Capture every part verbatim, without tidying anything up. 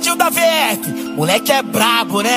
Ronaldinho da V F, moleque é brabo, né?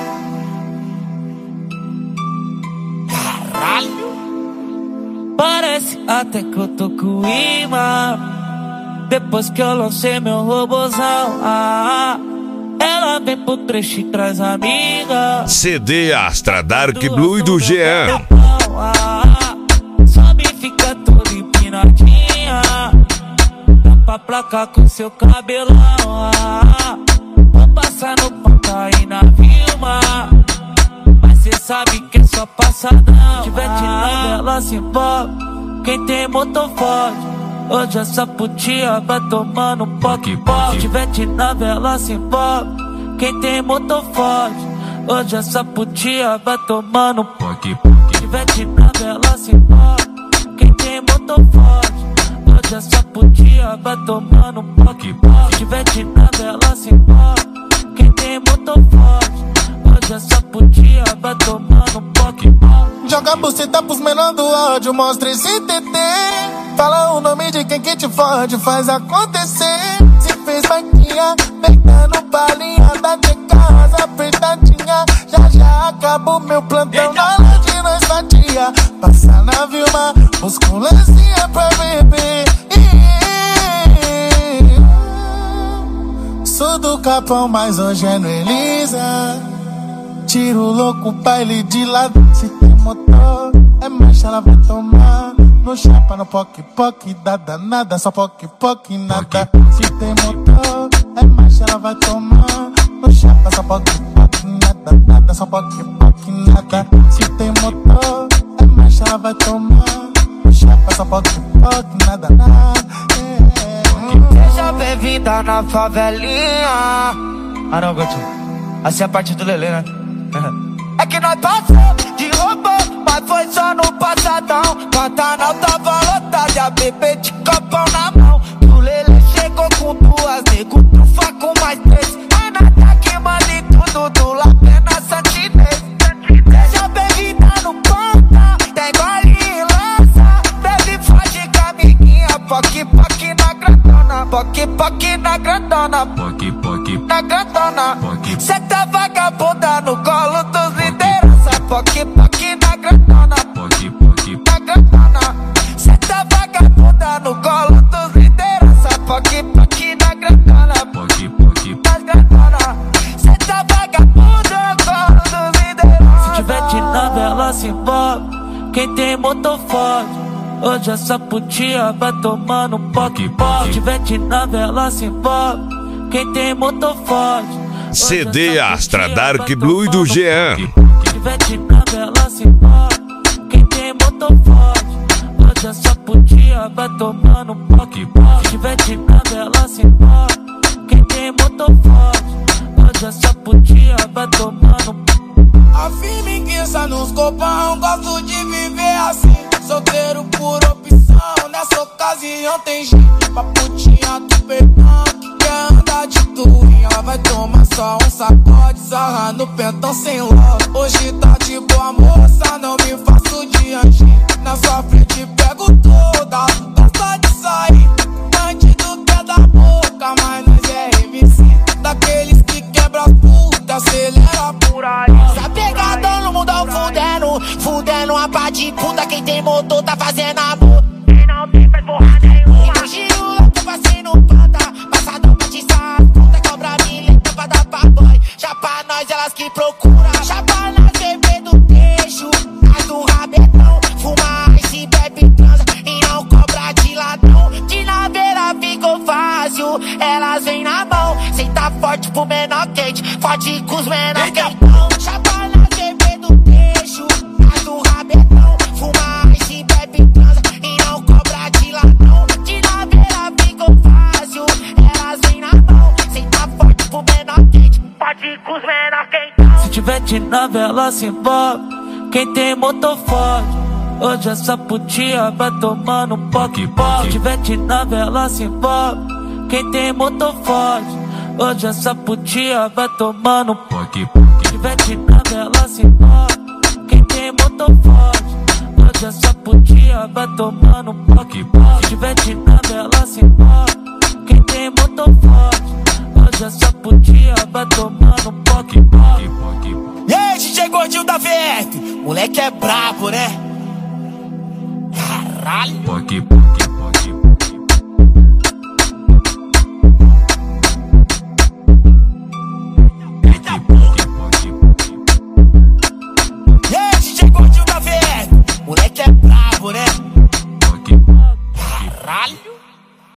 Caralho. Parece até que eu tô com imã. Depois que eu lancei meu robozão, ah, ela vem pro trecho e traz amiga. C D Astra, Dark Blue e do Jean. Ah, sobe e fica toda empinadinha. Dá pra placar com seu cabelão. Ah, vou passar no pantai na Vilma. Mas cê sabe que é só passadão. Se tiver de nada, ela se envolve. Quem tem motor forte. Hoje essa putinha vai tomando um poque poque. Se tiver de nave, ela se envolve. Quem tem motor forte. Hoje essa putinha vai tomando um poque poque. Se tiver de nave, ela se envolve. Quem tem motor forte. Hoje essa putinha vai tomando um poque poque. Se tiver de nave, ela se envolve. Quem tem motor forte. Hoje essa putinha vai tomando um poque poque. Joga a buceta pros menor do ódio, mostra esse T T. Fala o nome de quem que te fode, faz acontecer. Se fez vaquinha, peitando balinha da de casa apertadinha. Já já acabou meu plantão na loja, nós fatia. Passa na Vilma, busca um lancinha pra beber. Sou do Capão, mas hoje é no Elisa. Tiro louco, baile de lado. Se tem motor, é marcha, ela vai tomar. No chapa, no poque, poque, dada, nada, só poque, poque, nada. Se tem motor, é marcha, ela vai tomar. No chapa, só poque, poque, nada, nada, só poque, poque, nada. Se tem motor, é marcha, ela vai tomar. No chapa, só poque, poque, nada, nada. Seja bem-vinda na favelinha. Ah não, Gotinho, assim é a parte do Lelê, né? É que nós passamos de robô, mas foi só no passadão. Pantanal tava lotado e a bebê de copão na mão. E o Lelê chegou com duas, nego trufa com mais três. É nada que manda em tudo, do Lapena Santinês. Seja bem-vinda no ponta, tem baile e lança. Bebe forte com a amiguinha, poque, poque na grandona. Poque, poque na grandona. Poque, poque na grandona. Poque. Cê tá vagabunda no colo dos liderança. Poque, poque na grandona. Poque, poque na grandona. Cê tá vagabunda no colo dos liderança. Poque, poque na grandona. Poque, poque na grandona. Cê tá vagabunda no colo dos liderança. Se tiver de nave, ela se envolve. Quem tem motor forte. Hoje essa putinha vai tomando um poque poque. Se tiver de nave, ela se envolve. Quem tem motor forte. C D Astra, Dark Blue e do Jean. Se tiver de nave, ela se envolve. Quem tem motor forte. Hoje essa putinha vai tomando um poque poque. Se tiver de nave, ela se envolve. Quem tem motor forte. Hoje essa putinha vai tomando um a firmiguiça nos copão, gosto de viver assim. Solteiro por opção, nessa ocasião tem jeito. Pra putinha do peitão, que quer andar de tourinha. Ela vai tomar só um sacode, sarra no pentão sem logo. Hoje tá de boa moça, não me faço de anjinho. Na sua frente pego toda, gosta de sair. Bandido quer da boca, mas nós é M C. Daqueles que quebra as putas, acelera por aí. Tá pegadão no mundão fudendo, fudendo a pá de puta. Quem tem motor tá fazendo amor. Quem não tem faz porra nenhuma. E no giro louco passei no panta. Passadão pra te sair, puta cobra milenta pra dar pra boy. Já pra nós elas que procura. Já pra nós beber do trecho, as do rabetão. Fuma ice, bebe, transa e não cobra de ladrão. De naveira ficou fácil, elas vêm na mão. Cê tá forte pro menor quente, forte com os menor quentão. Já pra nós beber do trecho, as do rabetão. Fuma ice, bebe, transa e não cobra de ladrão. De naveira ficou fácil, elas vêm na mão. Cê tá forte pro menor quente, forte com os menor quentão. Se tiver de nave, ela se envolve. Quem tem motor forte. Hoje essa putinha vai tomando um poque poque. Se tiver de nave, ela se envolve. Quem tem motor forte. Hoje essa putinha vai tomando um poque poque. Se tiver de nave, ela se envolve. Quem tem motor forte. Hoje essa putinha vai tomando um poque poque. Se tiver de nave, ela se envolve. Quem tem motor forte. Hoje essa putinha dia vai tomando poque, poque, poque. E aí, D J Gordinho da V F, moleque é brabo, né? Caralho. Poque, poque, poque.